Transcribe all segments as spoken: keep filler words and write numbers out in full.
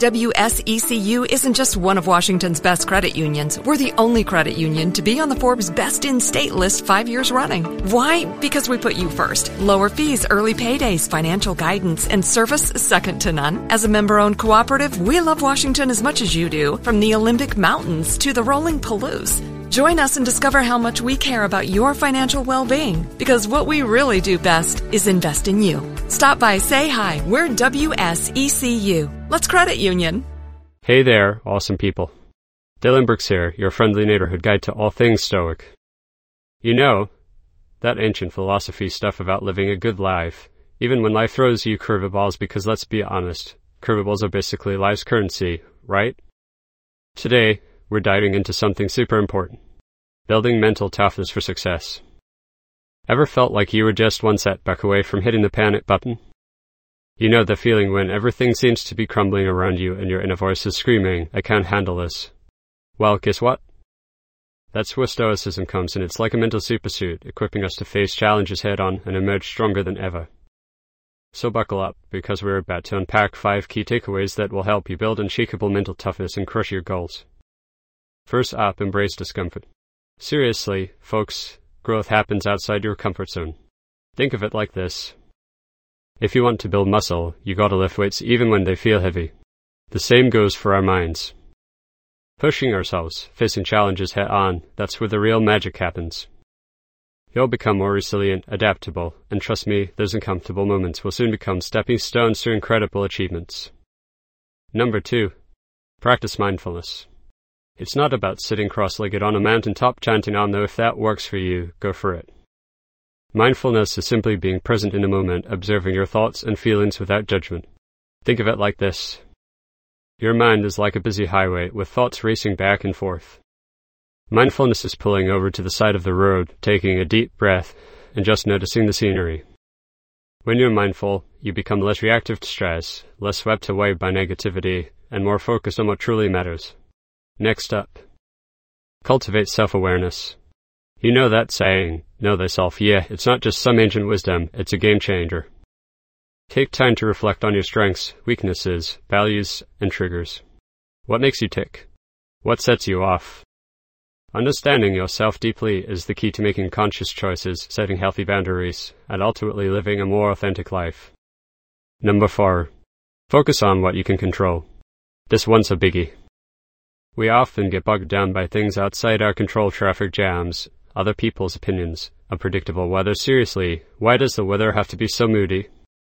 W S E C U isn't just one of Washington's best credit unions. We're the only credit union to be on the Forbes Best in State list five years running. Why? Because we put you first. Lower fees, early paydays, financial guidance, and service second to none. As a member-owned cooperative, we love Washington as much as you do, from the Olympic Mountains to the rolling Palouse. Join us and discover how much we care about your financial well-being, because what we really do best is invest in you. Stop by, say hi. We're W S E C U. Let's credit union. Hey there, awesome people. Dylan Brooks here, your friendly neighborhood guide to all things Stoic. You know, that ancient philosophy stuff about living a good life, even when life throws you curveballs, because let's be honest, curveballs are basically life's currency, right? Today, we're diving into something super important. Building mental toughness for success. Ever felt like you were just one setback away from hitting the panic button? You know the feeling when everything seems to be crumbling around you and your inner voice is screaming, I can't handle this. Well, guess what? That's where Stoicism comes, and it's like a mental supersuit, equipping us to face challenges head-on and emerge stronger than ever. So buckle up, because we're about to unpack five key takeaways that will help you build unshakable mental toughness and crush your goals. First up, embrace discomfort. Seriously, folks, growth happens outside your comfort zone. Think of it like this. If you want to build muscle, you gotta lift weights even when they feel heavy. The same goes for our minds. Pushing ourselves, facing challenges head on, that's where the real magic happens. You'll become more resilient, adaptable, and trust me, those uncomfortable moments will soon become stepping stones to incredible achievements. Number two, practice mindfulness. It's not about sitting cross-legged on a mountaintop chanting, "I'll know." If that works for you, go for it. Mindfulness is simply being present in the moment, observing your thoughts and feelings without judgment. Think of it like this. Your mind is like a busy highway, with thoughts racing back and forth. Mindfulness is pulling over to the side of the road, taking a deep breath, and just noticing the scenery. When you're mindful, you become less reactive to stress, less swept away by negativity, and more focused on what truly matters. Next up, cultivate self-awareness. You know that saying, know thyself. Yeah, it's not just some ancient wisdom, it's a game changer. Take time to reflect on your strengths, weaknesses, values, and triggers. What makes you tick? What sets you off? Understanding yourself deeply is the key to making conscious choices, setting healthy boundaries, and ultimately living a more authentic life. Number four, focus on what you can control. This one's a biggie. We often get bogged down by things outside our control: traffic jams, other people's opinions, unpredictable weather. Seriously, why does the weather have to be so moody?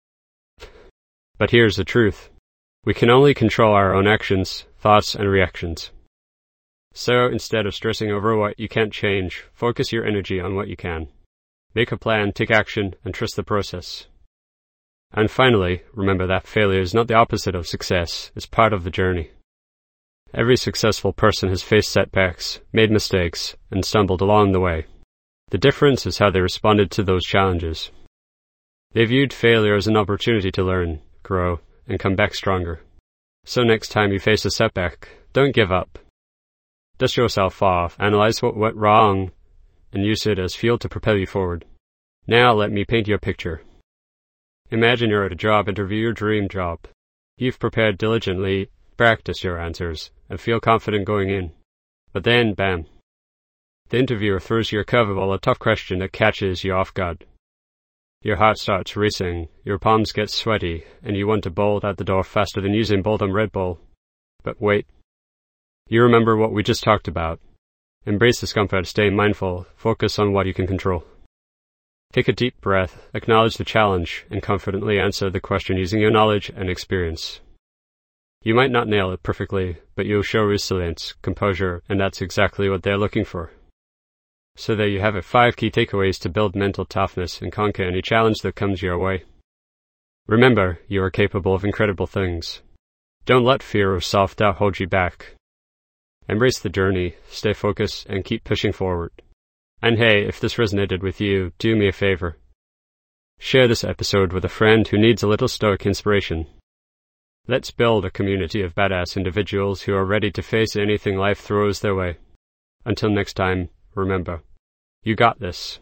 But here's the truth. We can only control our own actions, thoughts, and reactions. So instead of stressing over what you can't change, focus your energy on what you can. Make a plan, take action, and trust the process. And finally, remember that failure is not the opposite of success, it's part of the journey. Every successful person has faced setbacks, made mistakes, and stumbled along the way. The difference is how they responded to those challenges. They viewed failure as an opportunity to learn, grow, and come back stronger. So next time you face a setback, don't give up. Dust yourself off, analyze what went wrong, and use it as fuel to propel you forward. Now let me paint you a picture. Imagine you're at a job interview, your dream job. You've prepared diligently, practice your answers, and feel confident going in. But then, bam. The interviewer throws you a curveball, a tough question that catches you off guard. Your heart starts racing, your palms get sweaty, and you want to bolt out the door faster than Usain Bolt on Red Bull. But wait. You remember what we just talked about. Embrace discomfort, stay mindful, focus on what you can control. Take a deep breath, acknowledge the challenge, and confidently answer the question using your knowledge and experience. You might not nail it perfectly, but you'll show resilience, composure, and that's exactly what they're looking for. So there you have it, five key takeaways to build mental toughness and conquer any challenge that comes your way. Remember, you are capable of incredible things. Don't let fear or self-doubt hold you back. Embrace the journey, stay focused, and keep pushing forward. And hey, if this resonated with you, do me a favor. Share this episode with a friend who needs a little Stoic inspiration. Let's build a community of badass individuals who are ready to face anything life throws their way. Until next time, remember, you got this.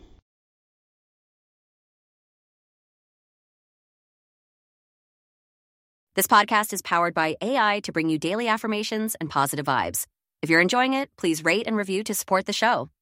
This podcast is powered by A I to bring you daily affirmations and positive vibes. If you're enjoying it, please rate and review to support the show.